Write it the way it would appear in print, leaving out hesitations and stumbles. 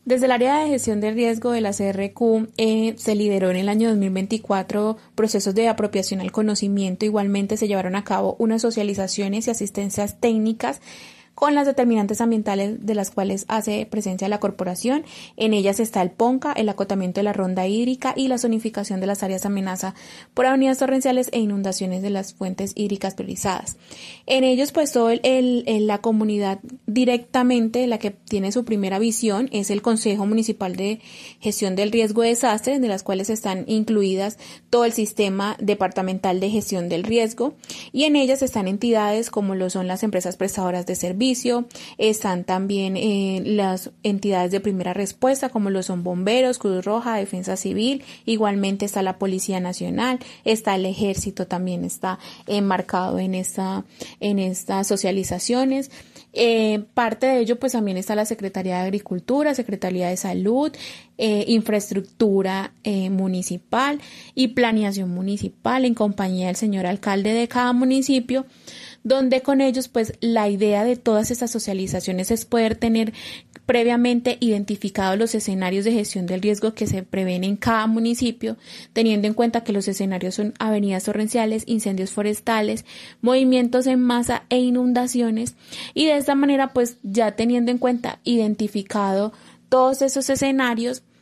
Desde el área de gestión del riesgo de la CRQ se lideró en el año 2024 procesos de apropiación al conocimiento. Igualmente se llevaron a cabo unas socializaciones y asistencias técnicas con las determinantes ambientales de las cuales hace presencia la corporación. En ellas está el PONCA, el acotamiento de la ronda hídrica y la zonificación de las áreas amenaza por avenidas torrenciales e inundaciones de las fuentes hídricas priorizadas. En ellos, pues, la comunidad directamente, la que tiene su primera visión, es el Consejo Municipal de Gestión del Riesgo de Desastres, de las cuales están incluidas todo el sistema departamental de gestión del riesgo, y en ellas están entidades como lo son las empresas prestadoras de servicios. Están también las entidades de primera respuesta como lo son bomberos, Cruz Roja, Defensa Civil, igualmente está la Policía Nacional, está el Ejército, también está enmarcado en estas socializaciones. Parte de ello pues también está la Secretaría de Agricultura, Secretaría de Salud, Infraestructura municipal y Planeación municipal en compañía del señor alcalde de cada municipio, donde con ellos pues la idea de todas estas socializaciones es poder tener previamente identificados los escenarios de gestión del riesgo que se prevén en cada municipio, teniendo en cuenta que los escenarios son avenidas torrenciales, incendios forestales, movimientos en masa e inundaciones, y de esta manera pues ya teniendo en cuenta identificado todos esos escenarios,